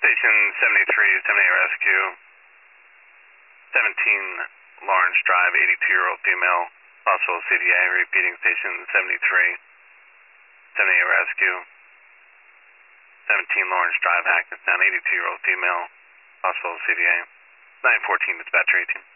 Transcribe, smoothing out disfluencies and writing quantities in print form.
Station 73, 78 rescue. 17 Lawrence Drive, 82-year-old female, possible CDA, repeating station 73, 78 rescue. 17 Lawrence Drive, Hackettstown, 82-year-old female, possible CDA. 914 dispatcher 18.